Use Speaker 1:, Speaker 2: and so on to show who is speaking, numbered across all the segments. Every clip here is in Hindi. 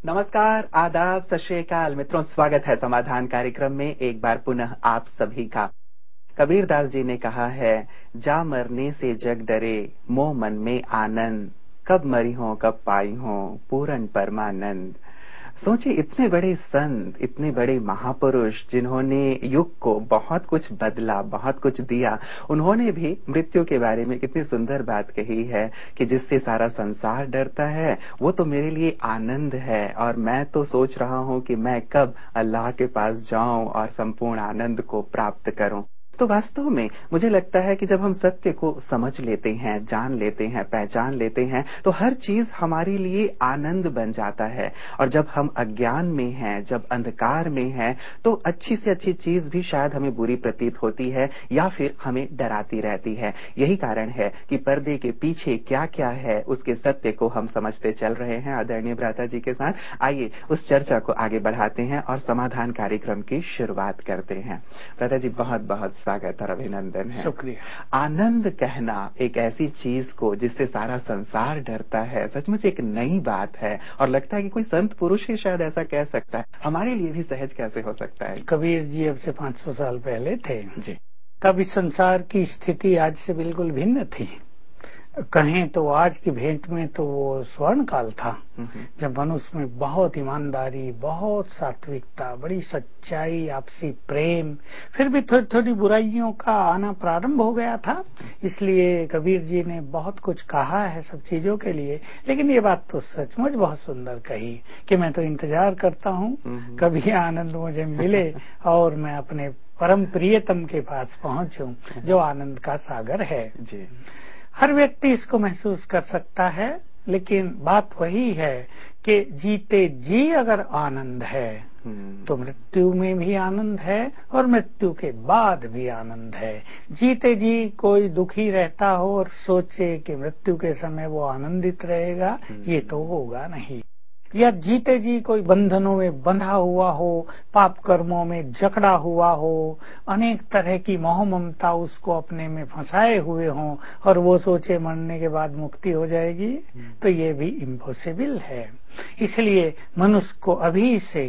Speaker 1: नमस्कार, आदाब, सत श्री अकाल मित्रों, स्वागत है समाधान कार्यक्रम में एक बार पुनः आप सभी का। कबीरदास जी ने कहा है, जा मरने से जग डरे, मोह मन में आनंद, कब मरी हो कब पाई हो पूर्ण परमानंद। सोचिए, इतने बड़े संत, इतने बड़े महापुरुष जिन्होंने युग को बहुत कुछ बदला, बहुत कुछ दिया, उन्होंने भी मृत्यु के बारे में कितनी सुंदर बात कही है कि जिससे सारा संसार डरता है वो तो मेरे लिए आनंद है, और मैं तो सोच रहा हूं कि मैं कब अल्लाह के पास जाऊं और संपूर्ण आनंद को प्राप्त करूं। तो वास्तव में मुझे लगता है कि जब हम सत्य को समझ लेते हैं, जान लेते हैं, पहचान लेते हैं, तो हर चीज हमारे लिए आनंद बन जाता है। और जब हम अज्ञान में हैं, जब अंधकार में हैं, तो अच्छी से अच्छी चीज भी शायद हमें बुरी प्रतीत होती है या फिर हमें डराती रहती है। यही कारण है कि पर्दे के पीछे क्या क्या है उसके सत्य को हम समझते चल रहे हैं आदरणीय भ्राता जी के साथ। आइए उस चर्चा को आगे बढ़ाते हैं और समाधान कार्यक्रम की शुरुआत करते हैं। भ्राता जी, बहुत बहुत स्वागत और अभिनंदन है।
Speaker 2: शुक्रिया।
Speaker 1: आनंद कहना एक ऐसी चीज को जिससे सारा संसार डरता है, सचमुच एक नई बात है और लगता है कि कोई संत पुरुष ही शायद ऐसा कह सकता है। हमारे लिए भी सहज कैसे हो सकता है?
Speaker 2: कबीर जी अब से 500 साल पहले थे
Speaker 1: जी।
Speaker 2: तब इस संसार की स्थिति आज से बिल्कुल भिन्न थी। कहें तो आज की भेंट में तो वो स्वर्ण काल था, जब मनुष्य में बहुत ईमानदारी, बहुत सात्विकता, बड़ी सच्चाई, आपसी प्रेम, फिर भी थोड़ी थोड़ी बुराइयों का आना प्रारंभ हो गया था। इसलिए कबीर जी ने बहुत कुछ कहा है सब चीजों के लिए। लेकिन ये बात तो सचमुच बहुत सुंदर कही कि मैं तो इंतजार करता हूँ कभी आनंद मुझे मिले और मैं अपने परम प्रियतम के पास पहुंचूं जो आनंद का सागर है।
Speaker 1: जी।
Speaker 2: हर व्यक्ति इसको महसूस कर सकता है, लेकिन बात वही है कि जीते जी अगर आनंद है तो मृत्यु में भी आनंद है और मृत्यु के बाद भी आनंद है। जीते जी कोई दुखी रहता हो और सोचे कि मृत्यु के समय वो आनंदित रहेगा, ये तो होगा नहीं। या जीते जी कोई बंधनों में बंधा हुआ हो, पाप कर्मों में जकड़ा हुआ हो, अनेक तरह की मोह ममता उसको अपने में फंसाए हुए हों और वो सोचे मरने के बाद मुक्ति हो जाएगी, तो ये भी इम्पॉसिबल है। इसलिए मनुष्य को अभी से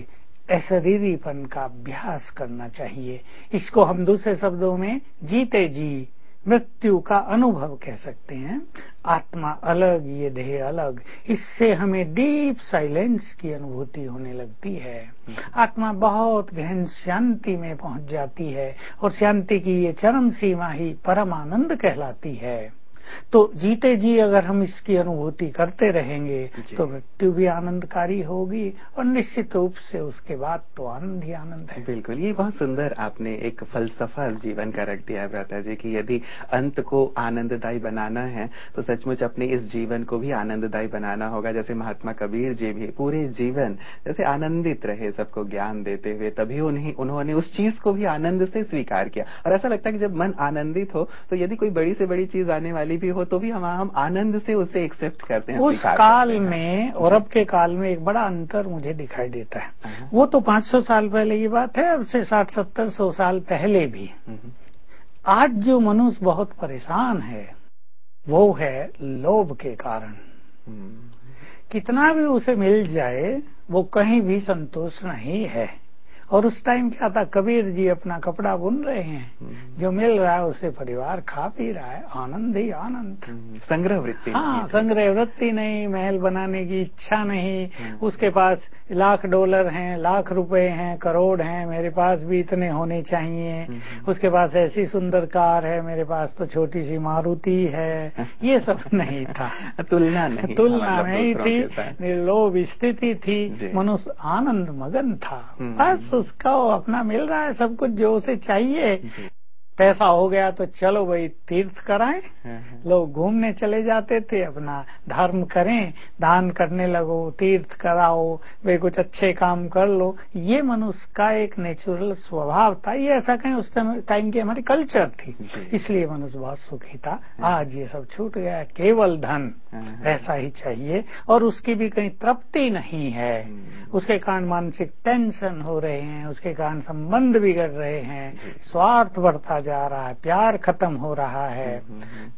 Speaker 2: अशरीरीपन का अभ्यास करना चाहिए। इसको हम दूसरे शब्दों में जीते जी मृत्यु का अनुभव कह सकते हैं। आत्मा अलग, ये देह अलग, इससे हमें डीप साइलेंस की अनुभूति होने लगती है। आत्मा बहुत गहन शांति में पहुंच जाती है और शांति की ये चरम सीमा ही परम आनंद कहलाती है। तो जीते जी अगर हम इसकी अनुभूति करते रहेंगे तो मृत्यु भी आनंदकारी होगी और निश्चित रूप से उसके बाद तो आनंद ही आनंद है।
Speaker 1: बिल्कुल, ये बहुत सुंदर आपने एक फलसफा जीवन का रख दिया है भ्राता जी कि यदि अंत को आनंददायी बनाना है तो सचमुच अपने इस जीवन को भी आनंददायी बनाना होगा। जैसे महात्मा कबीर जी भी पूरे जीवन जैसे आनंदित रहे, सबको ज्ञान देते हुए, तभी उन्होंने उस चीज को भी आनंद से स्वीकार किया। और ऐसा लगता है कि जब मन आनंदित हो तो यदि कोई बड़ी से बड़ी चीज आने वाली भी हो तो भी हम आनंद से उसे एक्सेप्ट करते हैं,
Speaker 2: उस काल में और अब के काल में एक बड़ा अंतर मुझे दिखाई देता है। वो तो 500 साल पहले की बात है, अब से 60-70-100 साल पहले भी। आज जो मनुष्य बहुत परेशान है वो है लोभ के कारण। कितना भी उसे मिल जाए वो कहीं भी संतोष नहीं है। और उस टाइम क्या था, कबीर जी अपना कपड़ा बुन रहे हैं, जो मिल रहा है उसे परिवार खा पी रहा है, आनंद ही आनंद।
Speaker 1: संग्रह वृत्ति नहीं।
Speaker 2: हाँ, संग्रह वृत्ति नहीं, महल बनाने की इच्छा नहीं। उसके पास $1,00,000 हैं, लाख रुपए हैं, करोड़ हैं, मेरे पास भी इतने होने चाहिए। उसके पास ऐसी सुंदर कार है, मेरे पास तो छोटी सी मारुति है। ये सब नहीं था।
Speaker 1: तुलना
Speaker 2: नहीं थी, निर्लोभ स्थिति थी, मनुष्य आनंद मगन था। बस उसका अपना मिल रहा है सब कुछ जो उसे चाहिए। पैसा हो गया तो चलो भाई तीर्थ कराएं, लोग घूमने चले जाते थे, अपना धर्म करें, दान करने लगो, तीर्थ कराओ, वे कुछ अच्छे काम कर लो। ये मनुष्य का एक नेचुरल स्वभाव था। ये ऐसा कहें उस टाइम की हमारी कल्चर थी, इसलिए मनुष्य बहुत सुखी था। आज ये सब छूट गया, केवल धन, ऐसा ही चाहिए और उसकी भी कहीं तृप्ति नहीं है। उसके कारण मानसिक टेंशन हो रहे हैं, उसके कारण संबंध बिगड़ रहे हैं, स्वार्थ बढ़ता जा रहा है, प्यार खत्म हो रहा है। तो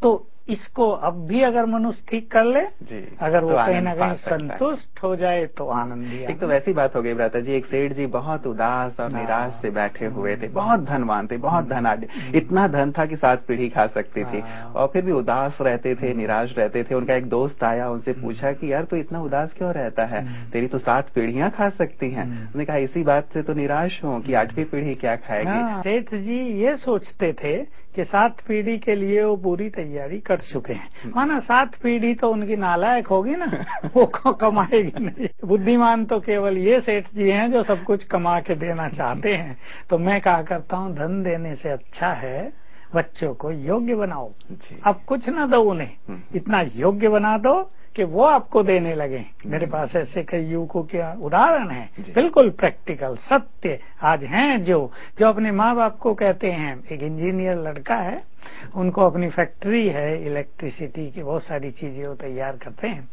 Speaker 2: इसको अब भी अगर मनुष्य ठीक कर ले
Speaker 1: जी,
Speaker 2: अगर वो
Speaker 1: तो
Speaker 2: कहीं ना कहीं संतुष्ट हो जाए तो आनंद ही।
Speaker 1: एक तो वैसी बात हो गई भ्राता जी, एक सेठ जी बहुत उदास और निराश से बैठे हुए थे, बहुत धनवान थे, बहुत धनाढ्य, इतना धन था कि 7 पीढ़ी खा सकती थी, और फिर भी उदास रहते थे, निराश रहते थे। उनका एक दोस्त आया, उनसे पूछा कि यार तू इतना उदास क्यों रहता है, तेरी तो 7 पीढ़ियां खा सकती हैं। उसने कहा इसी बात से तो निराश हूँ कि 8वीं पीढ़ी क्या खाएगी।
Speaker 2: सेठ जी ये सोचते थे कि 7 पीढ़ी के लिए वो पूरी तैयारी कर चुके हैं, माना 7 पीढ़ी तो उनकी नालायक होगी ना, वो कमाएगी नहीं। बुद्धिमान तो केवल ये सेठ जी हैं जो सब कुछ कमा के देना चाहते हैं। तो मैं कहा करता हूँ धन देने से अच्छा है बच्चों को योग्य बनाओ। अब कुछ ना दो उन्हें, इतना योग्य बना दो कि वो आपको देने लगे। मेरे पास ऐसे कई युवकों के उदाहरण हैं, बिल्कुल प्रैक्टिकल सत्य आज हैं, जो अपने माँ बाप को कहते हैं। एक इंजीनियर लड़का है, उनको अपनी फैक्ट्री है इलेक्ट्रिसिटी की, बहुत सारी चीजें वो तैयार करते हैं।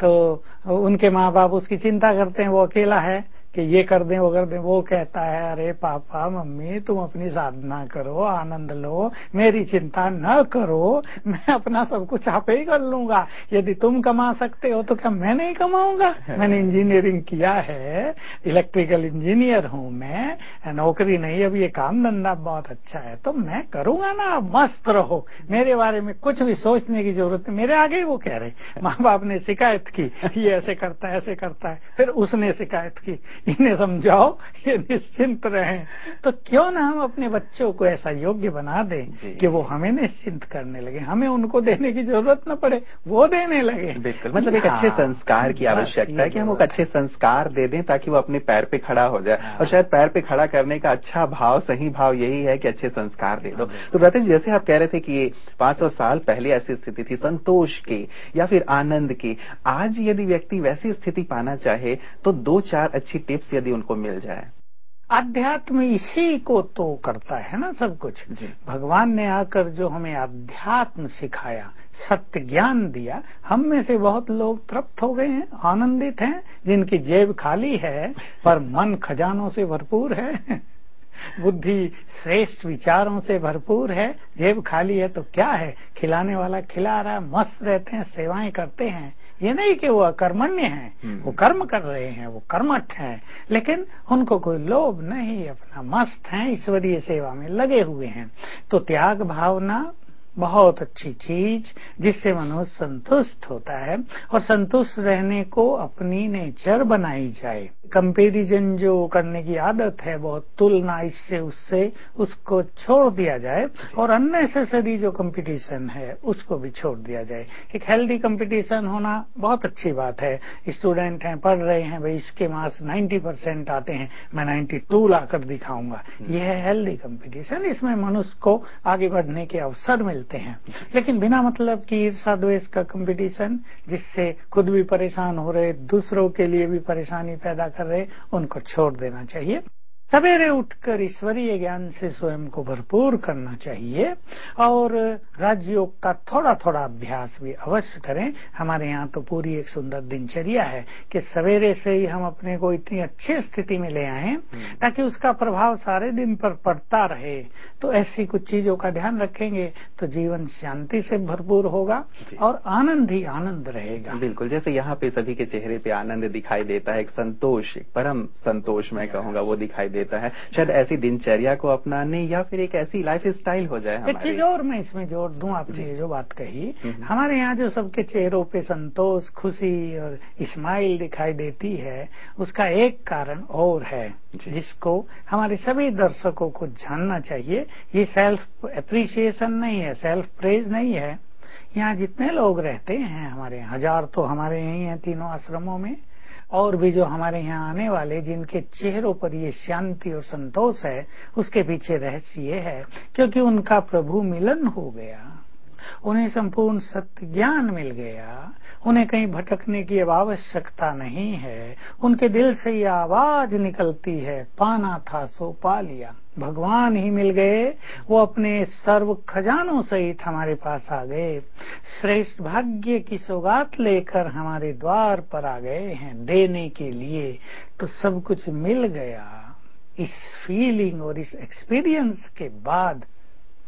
Speaker 2: तो उनके माँ बाप उसकी चिंता करते हैं, वो अकेला है कि ये कर दें वो कर दें। वो कहता है अरे पापा मम्मी तुम अपनी साधना करो, आनंद लो, मेरी चिंता न करो, मैं अपना सब कुछ आप ही कर लूंगा। यदि तुम कमा सकते हो तो क्या मैं नहीं कमाऊंगा? मैंने इंजीनियरिंग किया है, इलेक्ट्रिकल इंजीनियर हूँ मैं, नौकरी नहीं, अब ये काम धंधा बहुत अच्छा है तो मैं करूंगा ना। मस्त रहो, मेरे बारे में कुछ भी सोचने की जरूरत नहीं। मेरे आगे ही वो कह रहे, माँ बाप ने शिकायत की ये ऐसे करता है ऐसे करता है, फिर उसने शिकायत की, इन्हें समझाओ ये निश्चिंत रहें। तो क्यों ना हम अपने बच्चों को ऐसा योग्य बना दें कि वो हमें निश्चिंत करने लगे, हमें उनको देने की जरूरत न पड़े, वो देने लगे।
Speaker 1: बिल्कुल, मतलब एक अच्छे संस्कार की आवश्यकता है कि हम एक अच्छे संस्कार दे दें ताकि वो अपने पैर पे खड़ा हो जाए। और शायद पैर पे खड़ा करने का अच्छा भाव, सही भाव यही है कि अच्छे संस्कार दे दो। तो भ्राता जी जैसे आप कह रहे थे कि 500 साल पहले ऐसी स्थिति थी संतोष की या फिर आनंद की, आज यदि व्यक्ति वैसी स्थिति पाना चाहे तो 2-4 अच्छी टिप्स यदि उनको मिल जाए।
Speaker 2: अध्यात्म इसी को तो करता है ना सब कुछ। भगवान ने आकर जो हमें अध्यात्म सिखाया, सत्य ज्ञान दिया, हम में से बहुत लोग तृप्त हो गए हैं, आनंदित हैं, जिनकी जेब खाली है पर मन खजानों से भरपूर है, बुद्धि श्रेष्ठ विचारों से भरपूर है। जेब खाली है तो क्या है, खिलाने वाला खिला रहा है, मस्त रहते हैं, सेवाएं करते हैं। ये नहीं कि वो अकर्मण्य हैं, वो कर्म कर रहे हैं, वो कर्मठ हैं, लेकिन उनको कोई लोभ नहीं, अपना मस्त हैं, ईश्वरीय सेवा में लगे हुए हैं। तो त्याग भावना बहुत अच्छी चीज, जिससे मनुष्य संतुष्ट होता है, और संतुष्ट रहने को अपनी नेचर बनाई जाए। कंपैरिजन जो करने की आदत है, बहुत तुलना इससे उससे, उसको छोड़ दिया जाए, और अननेसेसरी जो कंपटीशन है उसको भी छोड़ दिया जाए। एक हेल्दी कंपटीशन होना बहुत अच्छी बात है। स्टूडेंट हैं, पढ़ रहे हैं, भाई इसके मार्क्स 90% आते हैं, मैं 92 लाकर दिखाऊंगा, यह है हेल्दी कंपटीशन। इसमें मनुष्य को आगे बढ़ने के अवसर मिलते हैं। लेकिन बिना मतलब की ईर्षा द्वेष का कंपटीशन, जिससे खुद भी परेशान हो रहे, दूसरों के लिए भी परेशानी पैदा कर रहे, उनको छोड़ देना चाहिए। सवेरे उठकर ईश्वरीय ज्ञान से स्वयं को भरपूर करना चाहिए, और राजयोग का थोड़ा थोड़ा अभ्यास भी अवश्य करें। हमारे यहाँ तो पूरी एक सुंदर दिनचर्या है कि सवेरे से ही हम अपने को इतनी अच्छी स्थिति में ले आएं ताकि उसका प्रभाव सारे दिन पर पड़ता रहे। तो ऐसी कुछ चीजों का ध्यान रखेंगे तो जीवन शांति से भरपूर होगा और आनंद ही आनंद रहेगा।
Speaker 1: बिल्कुल, जैसे यहाँ पे सभी के चेहरे पे आनंद दिखाई देता है, एक संतोष, एक परम संतोष मैं कहूँगा वो दिखाई देता है। शायद ऐसी दिनचर्या को अपनाने या फिर एक ऐसी लाइफ स्टाइल हो जाए हमारी।
Speaker 2: एक चीज और मैं इसमें जोड़ दूं, आपने ये जो बात कही, हमारे यहाँ जो सबके चेहरों पे संतोष, खुशी और स्माइल दिखाई देती है, उसका एक कारण और है जिसको हमारे सभी दर्शकों को जानना चाहिए। ये सेल्फ एप्रिसिएशन नहीं है, सेल्फ प्रेज नहीं है। यहाँ जितने लोग रहते हैं, हमारे 1000 तो हमारे यही हैं तीनों आश्रमों में, और भी जो हमारे यहाँ आने वाले जिनके चेहरों पर ये शांति और संतोष है, उसके पीछे रहस्य ये है क्योंकि उनका प्रभु मिलन हो गया, उन्हें संपूर्ण सत्य ज्ञान मिल गया, उन्हें कहीं भटकने की अब आवश्यकता नहीं है। उनके दिल से ये आवाज निकलती है, पाना था सो पा लिया, भगवान ही मिल गए, वो अपने सर्व खजानों सहित हमारे पास आ गए, श्रेष्ठ भाग्य की सौगात लेकर हमारे द्वार पर आ गए हैं देने के लिए। तो सब कुछ मिल गया। इस फीलिंग और इस एक्सपीरियंस के बाद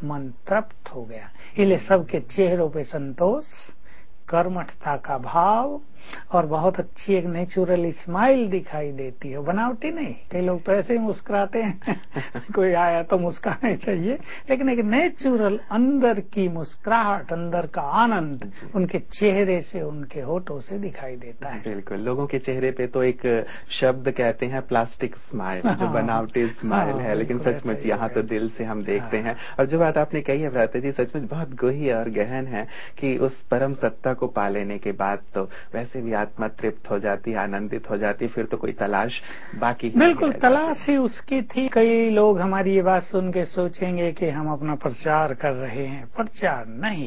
Speaker 2: मन तृप्त हो गया। इसलिए सबके चेहरों पे संतोष, कर्मठता का भाव और बहुत अच्छी एक नेचुरल स्माइल दिखाई देती है, बनावटी नहीं। कई लोग तो ऐसे ही मुस्कुराते हैं कोई आया तो मुस्कुराना चाहिए, लेकिन एक नेचुरल अंदर की मुस्कुराहट, अंदर का आनंद उनके चेहरे से, उनके होठों से दिखाई देता है।
Speaker 1: बिल्कुल, लोगों के चेहरे पे तो एक शब्द कहते हैं प्लास्टिक स्माइल, जो बनावटी स्माइल है, लेकिन सचमुच यहाँ तो दिल से हम देखते हैं। और जो बात आपने कही है भ्राता जी, सचमुच बहुत गहरी और गहन है कि उस परम सत्ता को पा लेने के बाद तो वैसे भी आत्मा तृप्त हो जाती, आनंदित हो जाती, फिर तो कोई तलाश बाकी ही
Speaker 2: बिल्कुल तलाश ही उसकी थी। कई लोग हमारी ये बात सुन के सोचेंगे कि हम अपना प्रचार कर रहे हैं। प्रचार नहीं,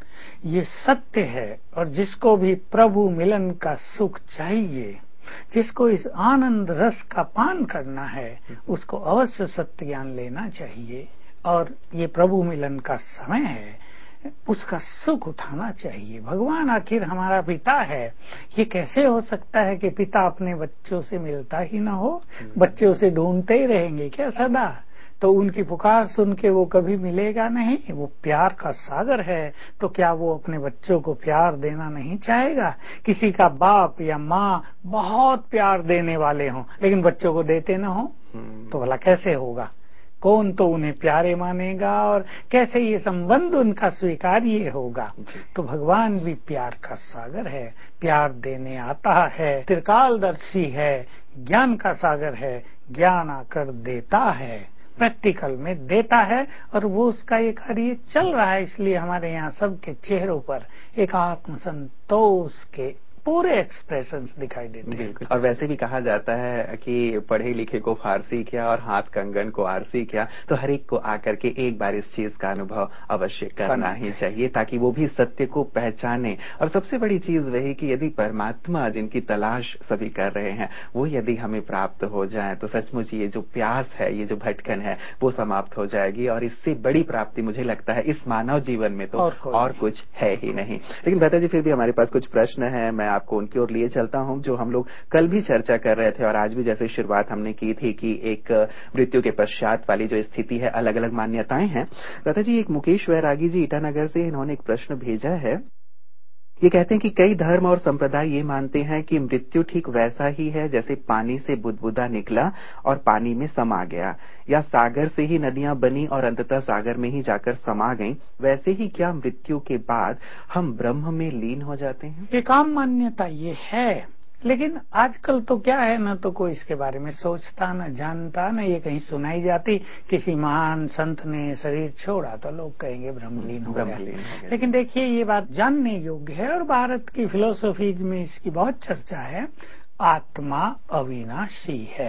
Speaker 2: ये सत्य है। और जिसको भी प्रभु मिलन का सुख चाहिए, जिसको इस आनंद रस का पान करना है, उसको अवश्य सत्य ज्ञान लेना चाहिए। और ये प्रभु मिलन का समय है, उसका सुख उठाना चाहिए। भगवान आखिर हमारा पिता है। ये कैसे हो सकता है कि पिता अपने बच्चों से मिलता ही ना हो? बच्चे उसे ढूंढते ही रहेंगे क्या सदा? तो उनकी पुकार सुन के वो कभी मिलेगा नहीं। वो प्यार का सागर है, तो क्या वो अपने बच्चों को प्यार देना नहीं चाहेगा? किसी का बाप या माँ बहुत प्यार देने वाले हों, लेकिन बच्चों को देते ना हो, तो भला कैसे होगा? कौन तो उन्हें प्यारे मानेगा और कैसे ये संबंध उनका स्वीकार्य होगा? तो भगवान भी प्यार का सागर है, प्यार देने आता है, त्रिकालदर्शी है, ज्ञान का सागर है, ज्ञान आकर देता है, प्रैक्टिकल में देता है। और वो उसका ये कार्य चल रहा है। इसलिए हमारे यहाँ सबके चेहरों पर एक आत्म संतोष के पूरे एक्सप्रेशंस दिखाई देते हैं।
Speaker 1: बिल्कुल। और वैसे भी कहा जाता है कि पढ़े लिखे को फारसी किया और हाथ कंगन को आरसी किया, तो हर एक को आकर के एक बार इस चीज का अनुभव अवश्य करना ही चाहिए, ताकि वो भी सत्य को पहचाने। और सबसे बड़ी चीज वही कि यदि परमात्मा जिनकी तलाश सभी कर रहे हैं, वो यदि हमें प्राप्त हो जाए, तो सचमुच ये जो प्यास है, ये जो भटकन है, वो समाप्त हो जाएगी। और इससे बड़ी प्राप्ति मुझे लगता है इस मानव जीवन में तो और कुछ है ही नहीं। लेकिन भ्राता जी, फिर भी हमारे पास कुछ प्रश्न है, मैं आपको उनकी ओर लिए चलता हूं, जो हम लोग कल भी चर्चा कर रहे थे और आज भी जैसे शुरुआत हमने की थी कि एक मृत्यु के पश्चात वाली जो स्थिति है, अलग अलग मान्यताएं हैं। भ्राता जी, एक मुकेश वैरागी जी ईटानगर से, इन्होंने एक प्रश्न भेजा है। ये कहते हैं कि कई धर्म और संप्रदाय ये मानते हैं कि मृत्यु ठीक वैसा ही है जैसे पानी से बुदबुदा निकला और पानी में समा गया, या सागर से ही नदियां बनी और अंततः सागर में ही जाकर समा गईं। वैसे ही क्या मृत्यु के बाद हम ब्रह्म में लीन हो जाते हैं?
Speaker 2: एक आम मान्यता ये है, लेकिन आजकल तो क्या है, न तो कोई इसके बारे में सोचता, न जानता, न ये कहीं सुनाई जाती। किसी महान संत ने शरीर छोड़ा तो लोग कहेंगे ब्रह्मलीन हो गया। लेकिन देखिए, ये बात जानने योग्य है और भारत की फिलोसफीज में इसकी बहुत चर्चा है। आत्मा अविनाशी है।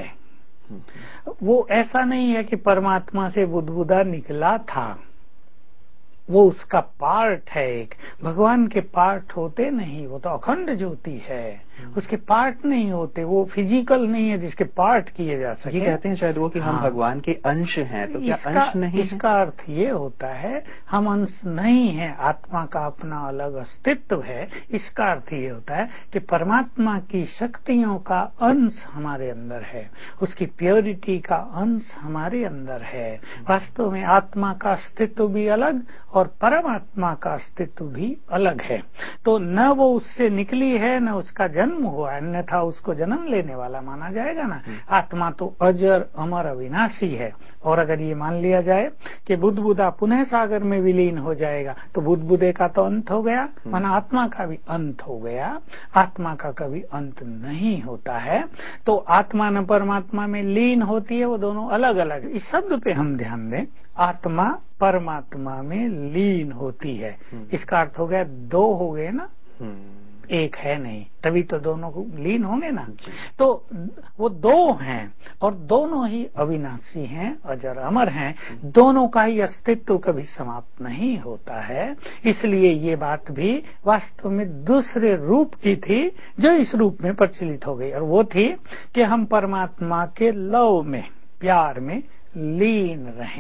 Speaker 2: वो ऐसा नहीं है कि परमात्मा से बुदबुदा निकला था, वो उसका पार्ट है। एक भगवान के पार्ट होते नहीं, वो तो अखंड ज्योति है, उसके पार्ट नहीं होते। वो फिजिकल नहीं है जिसके पार्ट किए जा सके।
Speaker 1: ये कहते हैं शायद वो कि हम भगवान के अंश हैं, तो क्या अंश नहीं है?
Speaker 2: इसका अर्थ ये होता है हम अंश नहीं है, आत्मा का अपना अलग अस्तित्व है। इसका अर्थ ये होता है कि परमात्मा की शक्तियों का अंश हमारे अंदर है, उसकी प्योरिटी का अंश हमारे अंदर है। वास्तव में आत्मा का अस्तित्व भी अलग और परमात्मा का अस्तित्व भी अलग है। तो न वो उससे निकली है, न उसका जन्म हुआ, अन्यथा उसको जन्म लेने वाला माना जाएगा ना। आत्मा तो अजर अमर अविनाशी है। और अगर ये मान लिया जाए कि बुदबुदा पुनः सागर में विलीन हो जाएगा, तो बुदबुदे का तो अंत हो गया, माना आत्मा का भी अंत हो गया। आत्मा का कभी अंत नहीं होता है। तो आत्मा न परमात्मा में लीन होती है, वो दोनों अलग अलग। इस शब्द पे हम ध्यान दें, आत्मा परमात्मा में लीन होती है। इसका अर्थ हो गया दो हो गए ना, एक है नहीं, तभी तो दोनों को लीन होंगे ना। तो वो दो हैं और दोनों ही अविनाशी हैं, अजर अमर हैं। दोनों का ही अस्तित्व कभी समाप्त नहीं होता है। इसलिए ये बात भी वास्तव में दूसरे रूप की थी जो इस रूप में प्रचलित हो गई, और वो थी कि हम परमात्मा के लव में, प्यार में लीन रहें।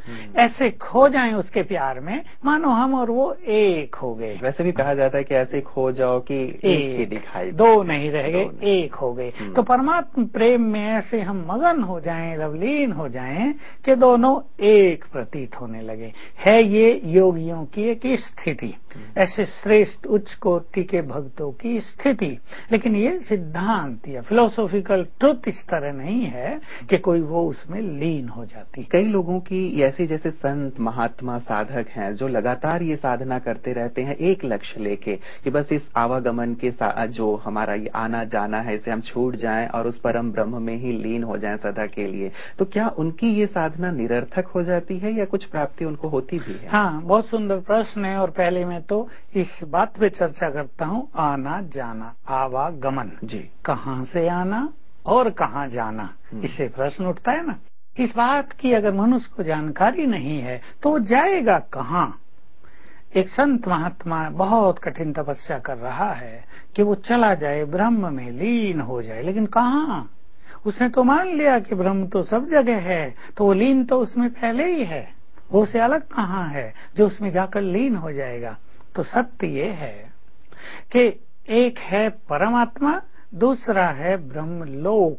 Speaker 2: ऐसे खो जाएं उसके प्यार में, मानो हम और वो एक हो गए।
Speaker 1: वैसे भी कहा जाता है कि ऐसे खो जाओ कि एक ही दिखाई,
Speaker 2: दो नहीं रह गए, एक हो गए। तो परमात्मा प्रेम में ऐसे हम मगन हो जाएं, लवलीन हो जाएं कि दोनों एक प्रतीत होने लगे। है ये योगियों की एक स्थिति, ऐसे श्रेष्ठ उच्च कोटि के भक्तों की स्थिति। लेकिन ये सिद्धांत या फिलोसॉफिकल ट्रुथ इस तरह नहीं है कि कोई वो उसमें लीन हो जाती।
Speaker 1: कई लोगों की ऐसे जैसे संत महात्मा साधक हैं जो लगातार ये साधना करते रहते हैं एक लक्ष्य लेके कि बस इस आवागमन के साथ जो हमारा ये आना जाना है इसे हम छूट जाएं और उस परम ब्रह्म में ही लीन हो जाएं सदा के लिए। तो क्या उनकी ये साधना निरर्थक हो जाती है या कुछ प्राप्ति उनको होती भी है?
Speaker 2: हाँ, बहुत सुंदर प्रश्न है। और पहले मैं तो इस बात पे चर्चा करता हूँ, आना जाना, आवागमन जी, कहाँ से आना और कहाँ जाना, इससे प्रश्न उठता है ना। इस बात की अगर मनुष्य को जानकारी नहीं है तो वो जाएगा कहाँ। एक संत महात्मा बहुत कठिन तपस्या कर रहा है कि वो चला जाए ब्रह्म में लीन हो जाए, लेकिन कहाँ। उसने तो मान लिया कि ब्रह्म तो सब जगह है, तो वो लीन तो उसमें पहले ही है, वो से अलग कहाँ है जो उसमें जाकर लीन हो जाएगा। तो सत्य ये है कि एक है परमात्मा, दूसरा है ब्रह्मलोक।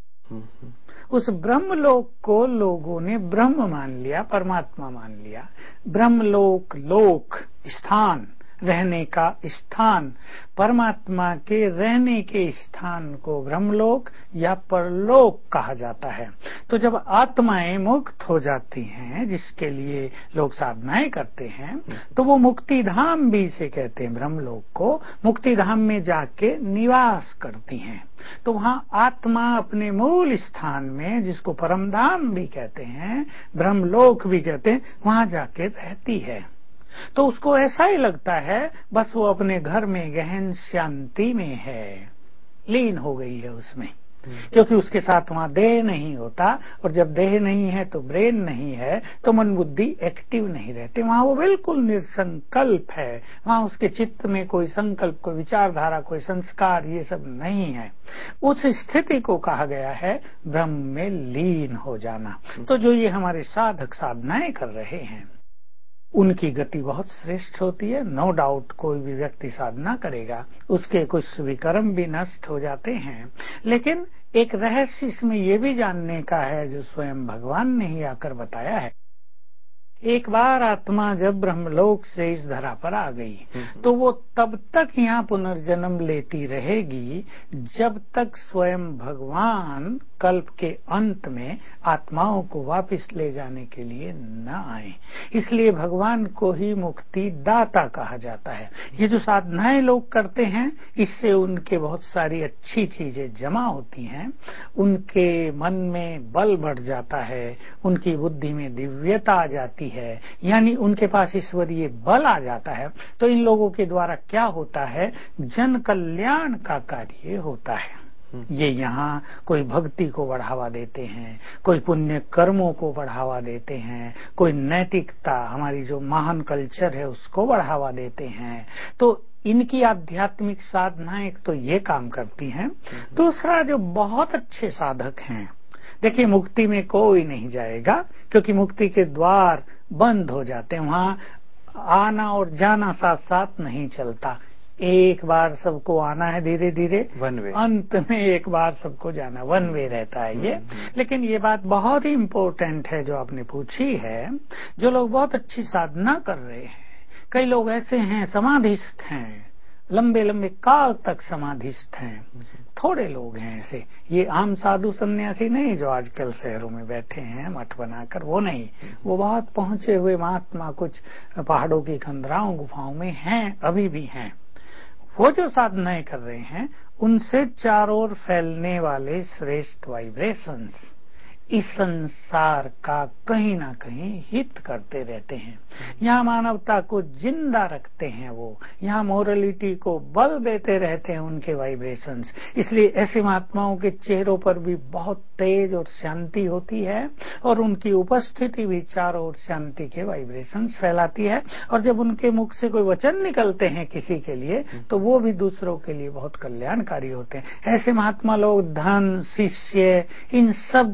Speaker 2: उस ब्रह्मलोक को लोगों ने ब्रह्म मान लिया, परमात्मा मान लिया। ब्रह्मलोक, लोक स्थान, रहने का स्थान, परमात्मा के रहने के स्थान को ब्रह्मलोक या परलोक कहा जाता है। तो जब आत्माएं मुक्त हो जाती हैं, जिसके लिए लोग साधनाएं करते हैं, तो वो मुक्ति धाम भी इसे कहते हैं, ब्रह्मलोक को। मुक्ति धाम में जाके निवास करती हैं। तो वहां आत्मा अपने मूल स्थान में, जिसको परम धाम भी कहते हैं, ब्रह्मलोक भी कहते हैं, वहां जाके रहती है। तो उसको ऐसा ही लगता है बस वो अपने घर में गहन शांति में है, लीन हो गई है उसमें, क्योंकि उसके साथ वहां देह नहीं होता। और जब देह नहीं है तो ब्रेन नहीं है, तो मन बुद्धि एक्टिव नहीं रहते। वहां वो बिल्कुल निसंकल्प है। वहां उसके चित्त में कोई संकल्प, कोई विचारधारा, कोई संस्कार, ये सब नहीं है। उस स्थिति को कहा गया है ब्रह्म में लीन हो जाना। तो जो ये हमारे साधक साधनाएं कर रहे हैं, उनकी गति बहुत श्रेष्ठ होती है। नो डाउट, कोई भी व्यक्ति साधना करेगा उसके कुछ विकर्म भी नष्ट हो जाते हैं। लेकिन एक रहस्य इसमें यह भी जानने का है, जो स्वयं भगवान ने ही आकर बताया है। एक बार आत्मा जब ब्रह्मलोक से इस धरा पर आ गई, तो वो तब तक यहाँ पुनर्जन्म लेती रहेगी जब तक स्वयं भगवान कल्प के अंत में आत्माओं को वापस ले जाने के लिए न आए। इसलिए भगवान को ही मुक्ति दाता कहा जाता है। ये जो साधनाएं लोग करते हैं, इससे उनके बहुत सारी अच्छी चीजें जमा होती हैं, उनके मन में बल बढ़ जाता है, उनकी बुद्धि में दिव्यता आ जाती है, यानी उनके पास ईश्वरीय बल आ जाता है। तो इन लोगों के द्वारा क्या होता है, जन कल्याण का कार्य होता है। ये यहाँ कोई भक्ति को बढ़ावा देते हैं, कोई पुण्य कर्मों को बढ़ावा देते हैं, कोई नैतिकता, हमारी जो महान कल्चर है उसको बढ़ावा देते हैं। तो इनकी आध्यात्मिक साधनाएं तो ये काम करती हैं। दूसरा, जो बहुत अच्छे साधक हैं, देखिए मुक्ति में कोई नहीं जाएगा, क्योंकि मुक्ति के द्वार बंद हो जाते हैं। वहां आना और जाना साथ साथ नहीं चलता। एक बार सबको आना है धीरे धीरे, वन वे, अंत में एक बार सबको जाना, वन वे रहता है ये। लेकिन ये बात बहुत ही इम्पोर्टेंट है जो आपने पूछी है। जो लोग बहुत अच्छी साधना कर रहे हैं, कई लोग ऐसे हैं समाधिस्थ हैं, लंबे लंबे काल तक समाधिस्थ हैं। थोड़े लोग हैं ऐसे, ये आम साधु सन्यासी नहीं जो आजकल शहरों में बैठे हैं मठ बनाकर, वो नहीं। वो बहुत पहुंचे हुए महात्मा कुछ पहाड़ों की खंडराओं गुफाओं में हैं, अभी भी हैं। वो जो साधनाएं कर रहे हैं, उनसे चारों ओर फैलने वाले श्रेष्ठ वाइब्रेशंस इस संसार का कहीं ना कहीं हित करते रहते हैं। यहाँ मानवता को जिंदा रखते हैं, वो यहाँ मोरलिटी को बल देते रहते हैं उनके वाइब्रेशंस। इसलिए ऐसे महात्माओं के चेहरों पर भी बहुत तेज और शांति होती है, और उनकी उपस्थिति भी चारों ओर शांति के वाइब्रेशंस फैलाती है। और जब उनके मुख से कोई वचन निकलते हैं किसी के लिए, तो वो भी दूसरों के लिए बहुत कल्याणकारी होते हैं। ऐसे महात्मा लोग धन, शिष्य, इन सब के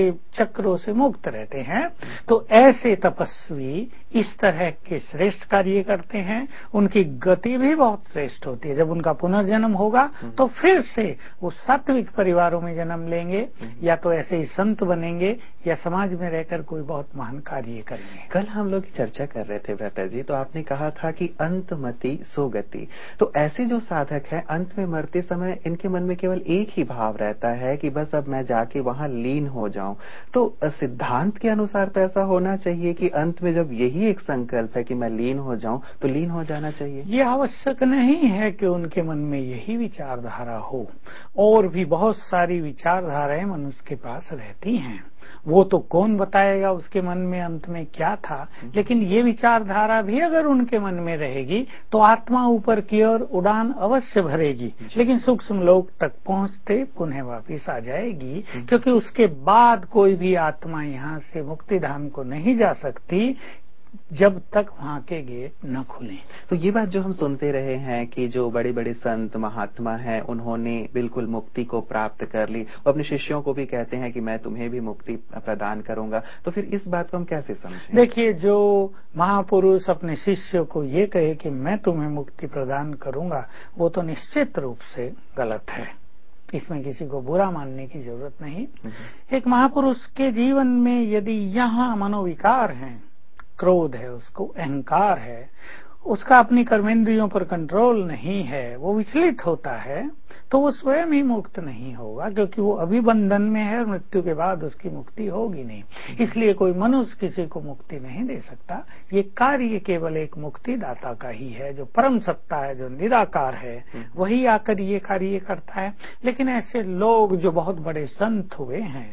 Speaker 2: चक्रों से मुक्त रहते हैं। तो ऐसे तपस्वी इस तरह के श्रेष्ठ कार्य करते हैं, उनकी गति भी बहुत श्रेष्ठ होती है। जब उनका पुनर्जन्म होगा तो फिर से वो सात्विक परिवारों में जन्म लेंगे, या तो ऐसे ही संत बनेंगे, या समाज में रहकर कोई बहुत महान कार्य करेंगे।
Speaker 1: कल हम लोग चर्चा कर रहे थे भ्राता जी, तो आपने कहा था कि अंतमति सो गति। तो ऐसे जो साधक है, अंत में मरते समय इनके मन में केवल एक ही भाव रहता है कि बस अब मैं जाके वहां लीन हो जाऊं। तो सिद्धांत के अनुसार तो ऐसा होना चाहिए कि अंत में जब यही एक संकल्प है कि मैं लीन हो जाऊं, तो लीन हो जाना चाहिए।
Speaker 2: ये आवश्यक नहीं है कि उनके मन में यही विचारधारा हो, और भी बहुत सारी विचारधाराएं मनुष्य के पास रहती हैं। वो तो कौन बताएगा उसके मन में अंत में क्या था, लेकिन ये विचारधारा भी अगर उनके मन में रहेगी तो आत्मा ऊपर की ओर उड़ान अवश्य भरेगी, लेकिन सूक्ष्म लोक तक पहुंचते पुनः वापिस आ जाएगी, क्योंकि उसके बाद कोई भी आत्मा यहाँ से मुक्ति धाम को नहीं जा सकती जब तक वहां के गेट न खुले।
Speaker 1: तो ये बात जो हम सुनते रहे हैं कि जो बड़े बड़े संत महात्मा हैं, उन्होंने बिल्कुल मुक्ति को प्राप्त कर ली, वो अपने शिष्यों को भी कहते हैं कि मैं तुम्हें भी मुक्ति प्रदान करूंगा। तो फिर इस बात को हम कैसे समझें?
Speaker 2: देखिए, जो महापुरुष अपने शिष्य को ये कहे कि मैं तुम्हें मुक्ति प्रदान करूंगा, वो तो निश्चित रूप से गलत है। इसमें किसी को बुरा मानने की जरूरत नहीं। एक महापुरुष के जीवन में यदि यहाँ मनोविकार है, क्रोध है, उसको अहंकार है, उसका अपनी कर्मेंद्रियों पर कंट्रोल नहीं है, वो विचलित होता है, तो वो स्वयं ही मुक्त नहीं होगा, क्योंकि वो अभी बंधन में है और मृत्यु के बाद उसकी मुक्ति होगी नहीं। इसलिए कोई मनुष्य किसी को मुक्ति नहीं दे सकता। ये कार्य केवल एक मुक्तिदाता का ही है, जो परम सत्ता है, जो निराकार है, वही आकर ये कार्य करता है। लेकिन ऐसे लोग जो बहुत बड़े संत हुए हैं,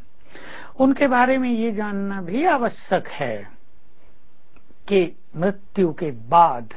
Speaker 2: उनके बारे में ये जानना भी आवश्यक है कि मृत्यु के बाद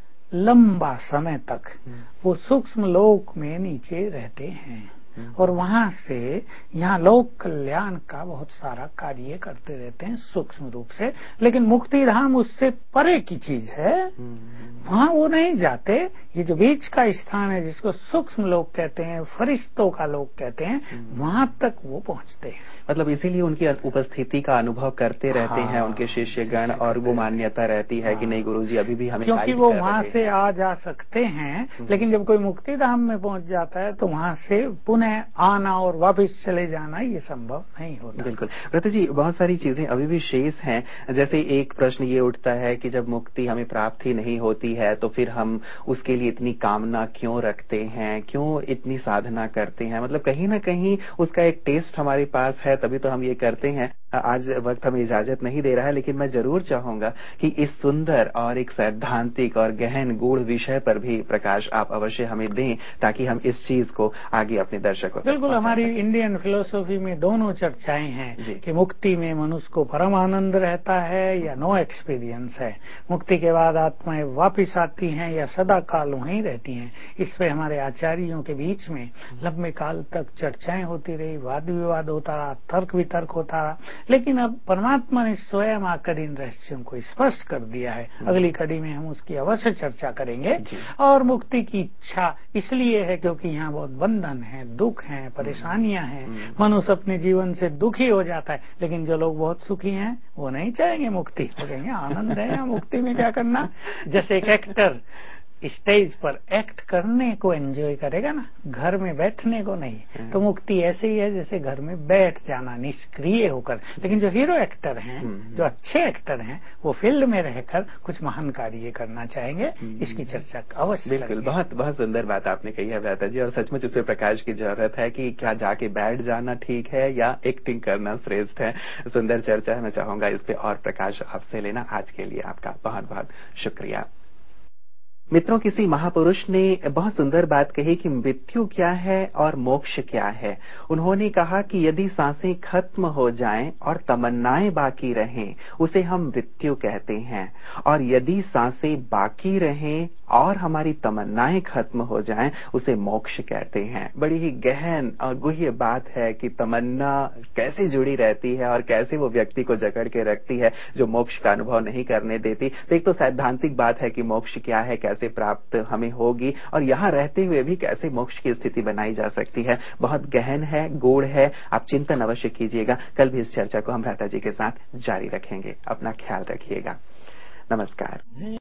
Speaker 2: लंबा समय तक वो सूक्ष्म लोक में नीचे रहते हैं, और वहां से यहाँ लोक कल्याण का बहुत सारा कार्य करते रहते हैं सूक्ष्म रूप से। लेकिन मुक्ति धाम उससे परे की चीज है, वहां वो नहीं जाते। ये जो बीच का स्थान है, जिसको सूक्ष्म लोक कहते हैं, फरिश्तों का लोक कहते हैं, वहां तक वो पहुंचते हैं।
Speaker 1: मतलब इसीलिए उनकी उपस्थिति का अनुभव करते रहते हैं उनके शिष्यगण, और वो मान्यता रहती है कि नहीं गुरुजी अभी भी हमें
Speaker 2: क्योंकि वो वहां से आ जा सकते हैं। लेकिन जब कोई मुक्ति धाम में पहुंच जाता है तो वहां से पुनः आना और वापस चले जाना ये संभव नहीं होता।
Speaker 1: बिल्कुल भ्राता जी, बहुत सारी चीजें अभी भी शेष हैं। जैसे एक प्रश्न ये उठता है कि जब मुक्ति हमें प्राप्त ही नहीं होती है तो फिर हम उसके लिए इतनी कामना क्यों रखते हैं, क्यों इतनी साधना करते हैं? मतलब कहीं ना कहीं उसका एक टेस्ट हमारे पास है, तभी तो हम ये करते हैं। आज वक्त हमें इजाजत नहीं दे रहा है, लेकिन मैं जरूर चाहूंगा कि इस सुंदर और एक सैद्धांतिक और गहन गूढ़ विषय पर भी प्रकाश आप अवश्य हमें दें, ताकि हम इस चीज को आगे अपने दर्शकों तक
Speaker 2: बिल्कुल, हमारी इंडियन फिलोसॉफी में दोनों चर्चाएं हैं कि मुक्ति में मनुष्य को परम आनंद रहता है या नो एक्सपीरियंस है, मुक्ति के बाद आत्माएं वापिस आती हैं या सदा काल वहीं रहती हैं। इस पे हमारे आचार्यों के बीच में लंबे काल तक चर्चाएं होती रही, वाद विवाद होता रहा, तर्क वितर्क होता रहा। लेकिन अब परमात्मा ने स्वयं आकर इन रहस्यों को स्पष्ट कर दिया है। अगली कड़ी में हम उसकी अवश्य चर्चा करेंगे। और मुक्ति की इच्छा इसलिए है क्योंकि यहाँ बहुत बंधन है, दुख है, परेशानियां हैं, मनुष्य अपने जीवन से दुखी हो जाता है। लेकिन जो लोग बहुत सुखी हैं वो नहीं चाहेंगे मुक्ति, वो कहेंगे आनंद है यहाँ, मुक्ति में क्या करना। जैसे एक एक्टर स्टेज पर एक्ट करने को एंजॉय करेगा ना, घर में बैठने को नहीं। तो मुक्ति ऐसे ही है जैसे घर में बैठ जाना निष्क्रिय होकर। लेकिन जो हीरो एक्टर हैं, जो अच्छे एक्टर हैं, वो फील्ड में रहकर कुछ महान कार्य करना चाहेंगे। इसकी चर्चा अवश्य
Speaker 1: बिल्कुल, बहुत बहुत सुंदर बात आपने कही है भ्राता जी, और सचमुच इस पे प्रकाश की जरूरत है कि क्या जाके बैठ जाना ठीक है या एक्टिंग करना श्रेष्ठ है। सुंदर चर्चा है, मैं चाहूंगा इस पे और प्रकाश आपसे लेना। आज के लिए आपका बहुत बहुत शुक्रिया। मित्रों, किसी महापुरुष ने बहुत सुंदर बात कही कि मृत्यु क्या है और मोक्ष क्या है। उन्होंने कहा कि यदि सांसें खत्म हो जाएं और तमन्नाएं बाकी रहें, उसे हम मृत्यु कहते हैं, और यदि सांसें बाकी रहें और हमारी तमन्नाएं खत्म हो जाएं, उसे मोक्ष कहते हैं। बड़ी ही गहन और गुह्य बात है कि तमन्ना कैसे जुड़ी रहती है और कैसे वो व्यक्ति को जकड़ के रखती है, जो मोक्ष का अनुभव नहीं करने देती। तो एक तो सैद्धांतिक बात है कि मोक्ष क्या है, कैसे प्राप्त हमें होगी, और यहाँ रहते हुए भी कैसे मोक्ष की स्थिति बनाई जा सकती है। बहुत गहन है, गूढ़ है। आप चिंतन अवश्य कीजिएगा। कल भी इस चर्चा को हम भ्राता जी के साथ जारी रखेंगे। अपना ख्याल रखिएगा। नमस्कार।